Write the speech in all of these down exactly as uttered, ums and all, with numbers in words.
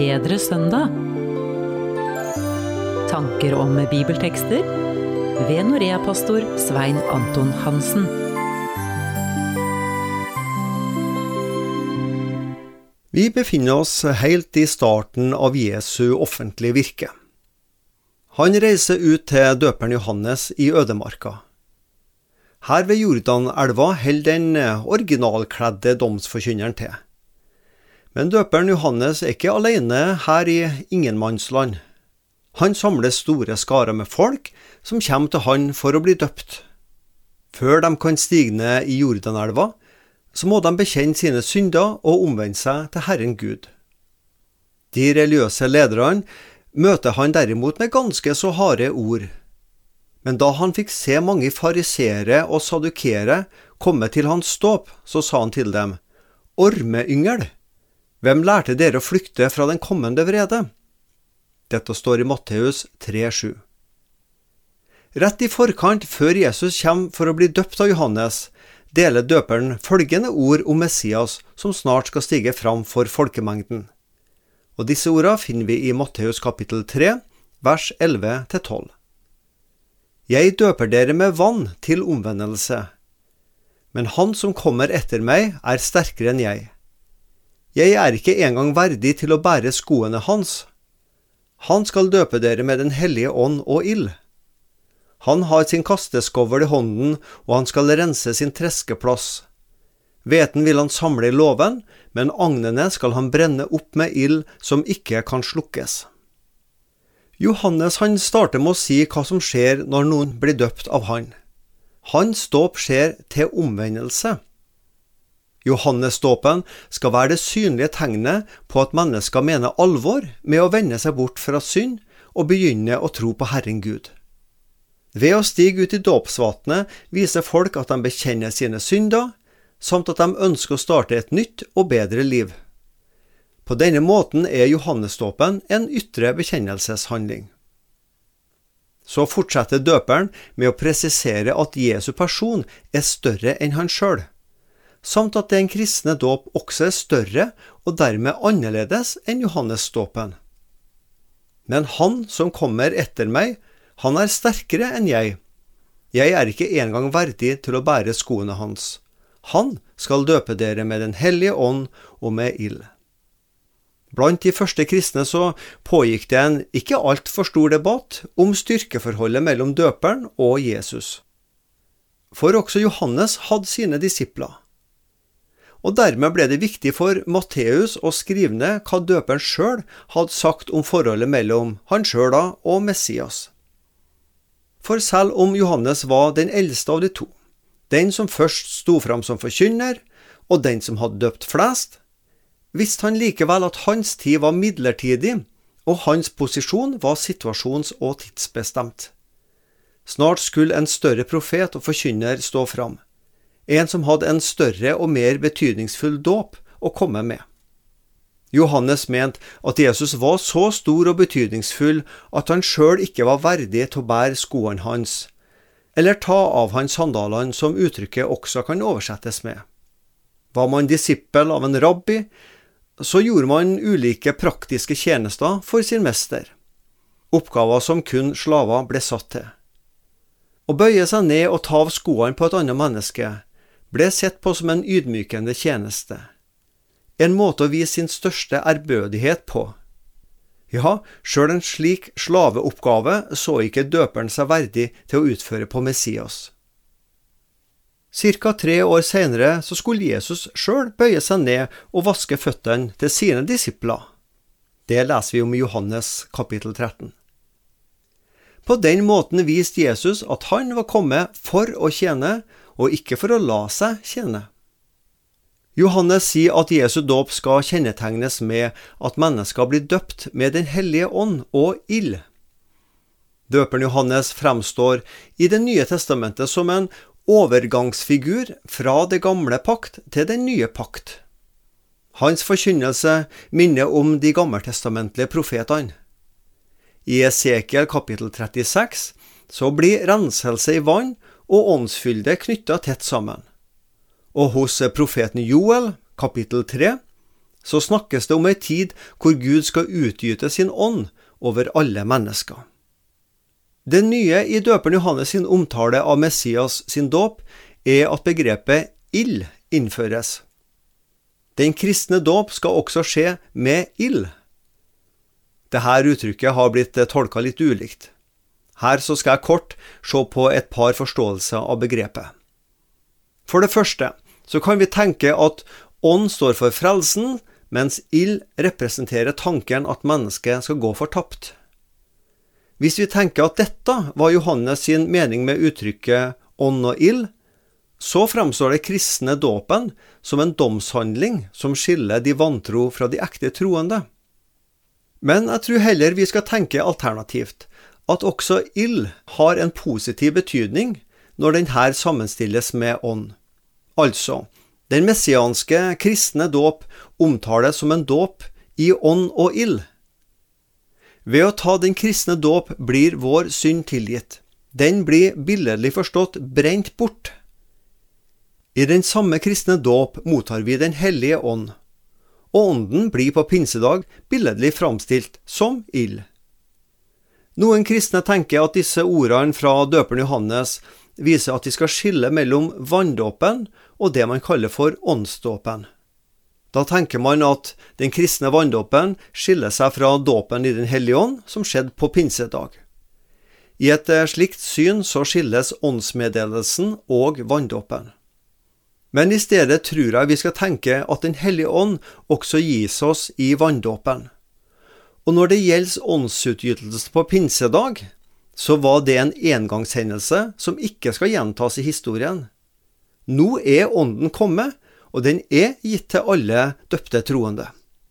bedre søndag. Tanker om bibeltekster ved Norea-pastor Svein Anton Hansen. Vi befinner oss helt i starten av Jesu offentlige virke. Han reiser ut til døperen Johannes i ødemarka. Her ved Jordanelva holder den originalkledde domsforkynneren til. Men døperen Johannes er ikke alene her i ingenmannsland. Han samler store skarer med folk som kommer til han for å bli døpt. Før de kan stige ned i Jordanelva, så må de bekjenne sine synder og omvende seg til Herren Gud. De religiøse lederne møter han derimot med ganske så harde ord. Men da han fikk se mange farisere og sadukere komme til hans ståp, så sa han til dem: «Ormeyngel, hvem lærte dere å flykte fra den kommende vrede?» Dette står i Matteus tre sju. Rett i forkant, før Jesus kommer for å bli døpt av Johannes, deler døperen følgende ord om Messias som snart skal stige fram for folkemengden. Og disse ordene finner vi i Matteus kapittel tre, vers elleve til tolv. «Jeg døper dere med vann til omvendelse, men han som kommer etter meg er sterkere enn jeg. Jeg er ikke engang verdig til å bære skoene hans. Han skal døpe dere med den hellige ånd og ild. Han har sin kasteskovl i hånden, og han skal rense sin treskeplass. Hveten vil han samle i låven, men agnene skal han brenne opp med ild som ikke kan slukkes.» Johannes han starter med å si hva som skjer når noen blir døpt av han. Hans dåp skjer til omvendelse. Johannes-dåpen skal være det synlige tegnet på at mennesker mener alvor med å vende seg bort fra synd og begynne å tro på Herren Gud. Ved å stige ut i dåpsvatnet viser folk at de bekjenner sine synder, samt at de ønsker å starte et nytt og bedre liv. På denne måten er Johannes-dåpen en ytre bekjennelseshandling. Så fortsetter døperen med å presisere at Jesu person er større enn han selv, samt at den kristne dåp også er større og dermed annerledes enn Johannes-dåpen. Men han som kommer etter meg, han er sterkere enn jeg. Jeg er ikke engang verdig til å bære skoene hans. Han skal døpe dere med den hellige ånd og med ild. Blant de første kristne så pågikk det en ikke alt for stor debatt om styrkeforholdet mellom døperen og Jesus. For også Johannes hadde sine disipler. Og dermed ble det viktig for Matteus å skrive ned hva døperen selv hadde sagt om forholdet mellom han selv og Messias. For selv om Johannes var den eldste av de to, den som først sto fram som forkynner, og den som hadde døpt flest, visste han likevel at hans tid var midlertidig, og hans posisjon var situasjons- og tidsbestemt. Snart skulle en større profet og forkynner stå fram, en som hadde en større og mer betydningsfull dåp å komme med. Johannes mente at Jesus var så stor og betydningsfull at han selv ikke var verdig til å bære skoene hans, eller ta av hans sandalene, som uttrykket også kan oversettes med. Var man disippel av en rabbi, så gjorde man ulike praktiske tjenester for sin mester, oppgaver som kun slaver ble satt til. Å bøye seg ned og ta av skoene på et annet menneske ble sett på som en ydmykende tjeneste, en måte å vise sin største ærbødighet på. Ja, selv en slik slaveoppgave så ikke døperen seg verdig til å utføre på Messias. Cirka tre år senere så skulle Jesus selv bøye seg ned og vaske føttene til sine disipler. Det leser vi om i Johannes kapittel tretten. På den måten viste Jesus at han var kommet for å tjene, og ikke for å la seg tjene. Johannes sier at Jesu dåp skal kjennetegnes med at mennesker blir døpt med den hellige ånd og ild. Døperen Johannes fremstår i Det nye testamentet som en overgangsfigur fra det gamle pakt til den nye pakt. Hans forkynnelse minner om de gammeltestamentlige profetene. I Esekiel kapittel trettiseks så blir renselse i vann og åndsfylde knyttet tett sammen. Og hos profeten Joel kapittel tre så snakkes det om en tid hvor Gud skal utgyte sin ånd over alle mennesker. Det nye i døperen Johannes sin omtale av Messias sin dåp er at begrepet ild innføres. Den kristne dåp skal også skje med ild. Dette uttrykket har blitt tolket litt ulikt. Her så skal jeg kort se på et par forståelser av begrepet. For det første så kan vi tenke at ånd står for frelsen, mens ild representerer tanken at mennesket skal gå fortapt. Hvis vi tenker at dette var Johannes sin mening med uttrykket ånd og ild, så fremstår det kristne dåpen som en domshandling som skiller de vantro fra de ekte troende. Men jeg tror heller vi skal tenke alternativt, at også ild har en positiv betydning når den her sammenstilles med ånd. Altså, den messianske kristne dåp omtales som en dåp i ånd og ild. Ved å ta den kristne dåp blir vår synd tilgitt. Den blir billedlig forstått brent bort. I den samme kristne dåp mottar vi den hellige ånd, og ånden blir på pinsedag billedlig framstilt som ild. Noen kristne tenker at disse ordene fra døperen Johannes viser at de skal skille mellom vanndåpen og det man kaller for åndsdåpen. Da tenker man at den kristne vanndåpen skiller seg fra dåpen i den hellige ånd som skjedde på pinsedag. I et slikt syn så skilles åndsmeddelelsen og vanndåpen. Men i stedet tror jeg vi skal tenke at den hellige ånd også gis oss i vanndåpen. Og når det gjelder åndsutgytelse på pinsedag, så var det en engangshendelse som ikke skal gjentas i historien. Nå er ånden kommet, og den er gitt til alle døpte troende.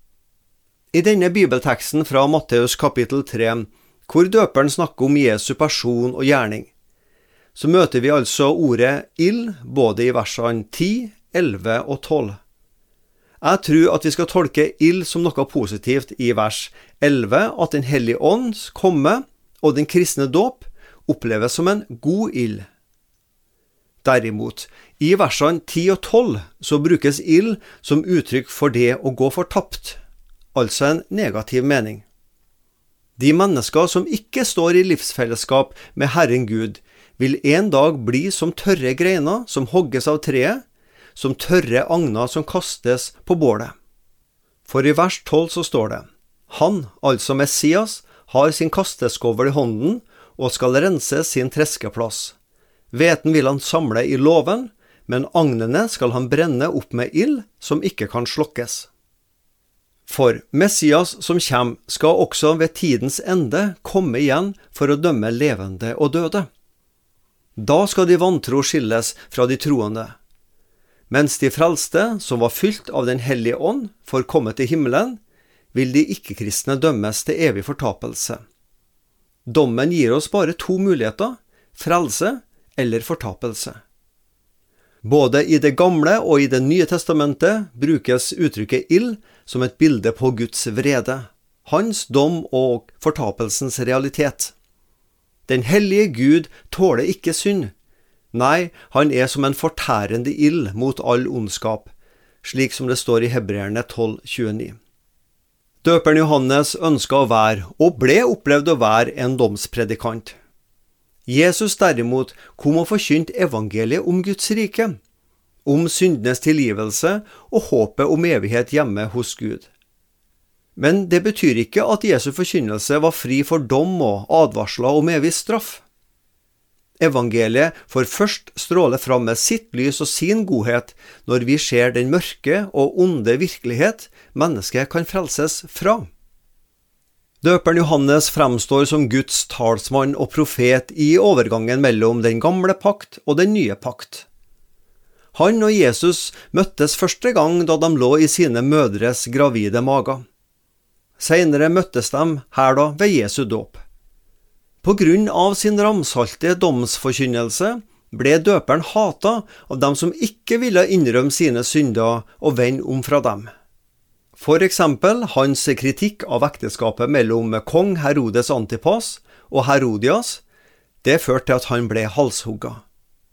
I denne bibelteksten fra Matteus kapittel tre, hvor døperen snakker om Jesu person og gjerning, så møter vi altså ordet ild både i versene ti, elleve og tolv. Jeg tror at vi skal tolke ild som noe positivt i vers elleve, at den hellige ånd kommer, og den kristne dåp oppleves som en god ild. Derimot, i versene ti og tolv så brukes ild som uttrykk for det å gå fortapt, altså en negativ mening. De mennesker som ikke står i livsfellesskap med Herren Gud, vil en dag bli som tørre greiner som hogges av treet, som tørre agner som kastes på bålet. For i vers tolv så står det: Han, altså Messias, har sin kasteskovl i hånden og skal rense sin treskeplass. Hveten vil han samle i låven, men agnene skal han brenne opp med ild som ikke kan slokkes. For Messias som kommer skal også ved tidens ende komme igjen for å dømme levende og døde. Da skal de vantro skilles fra de troende, mens de frelste, som var fylt av den hellige ånd, får komme til himmelen, vil de ikke-kristne dømmes til evig fortapelse. Dommen gir oss bare to muligheter, frelse eller fortapelse. Både i det gamle og i det nye testamentet brukes uttrykket ild som et bilde på Guds vrede, hans dom og fortapelsens realitet. Den hellige Gud tåler ikke synd. Nei, han er som en fortærende ild mot all ondskap, slik som det står i Hebreerne tolv tjueni. Døperen Johannes ønsket å være, og ble opplevd å være, en domspredikant. Jesus derimot kom og forkynte evangeliet om Guds rike, om syndenes tilgivelse og håpet om evighet hjemme hos Gud. Men det betyr ikke at Jesu forkynnelse var fri for dom og advarsler om evig straff. Evangeliet får først stråle fram med sitt lys og sin godhet når vi ser den mørke og onde virkelighet mennesket kan frelses fra. Døperen Johannes fremstår som Guds talsmann og profet i overgangen mellom den gamle pakt og den nye pakt. Han og Jesus møttes første gang da de lå i sine mødres gravide mager. Senere møttes de her da ved Jesu dåp. På grunn av sin ramsalte domsforkynnelse ble døperen hatet av dem som ikke ville innrømme sine synder og vende om fra dem. For eksempel hans kritikk av ekteskapet mellom kong Herodes Antipas og Herodias, det førte til at han ble halshugget.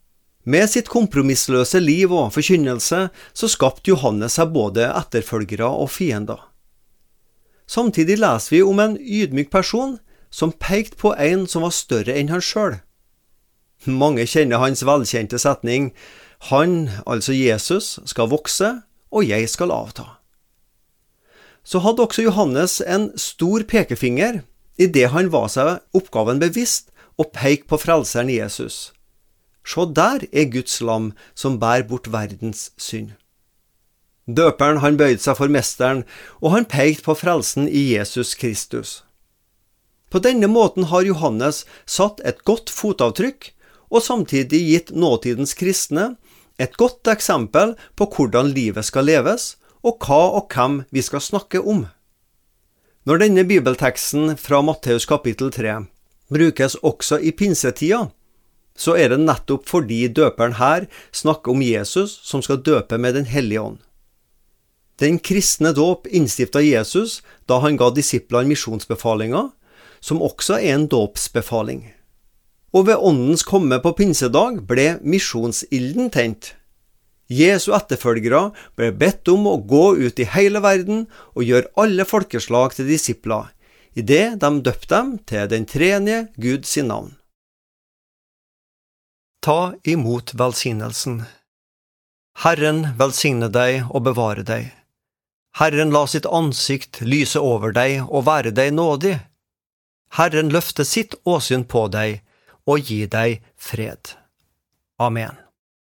Med sitt kompromissløse liv og forkynnelse så skapte Johannes seg både etterfølgere og fiender. Samtidig leser vi om en ydmyk person som pekte på en som var større enn han selv. Mange kjenner hans velkjente setning: «Han, altså Jesus, skal vokse, og jeg skal avta.» Så hadde også Johannes en stor pekefinger i det han var seg oppgaven bevisst og peke på frelseren Jesus. «Se der er Guds lam som bærer bort verdens synd.» Døperen han bøyde seg for mesteren, og han pekte på frelsen i Jesus Kristus. På denne måten har Johannes satt et godt fotavtrykk, og samtidig gitt nåtidens kristne et godt eksempel på hvordan livet skal leves, og hva og hvem vi skal snakke om. Når denne bibelteksten fra Matteus kapittel tre brukes også i pinsetida, så er det nettopp fordi døperen her snakker om Jesus som skal døpe med den hellige ånd. Den kristne dåp innstiftet Jesus da han ga disiplene misjonsbefalinger, som også er en dåpsbefaling. Og ved åndens komme på pinsedag ble misjonsilden tent. Jesu etterfølgere ble bedt om å gå ut i hele verden og gjøre alle folkeslag til disipler, i det de døpte dem til den tredje Gud sin navn. Ta imot velsignelsen. Herren velsigne deg og bevare deg. Herren la sitt ansikt lyse over deg og være deg nådig. Herren løfte sitt åsyn på deg og gi deg fred. Amen.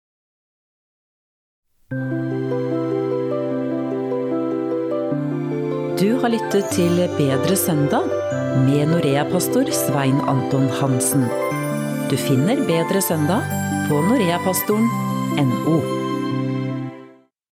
Du har lyttet til Bedre søndag med Norea-pastor Svein Anton Hansen. Du finner Bedre søndag på noreapastoren punktum no.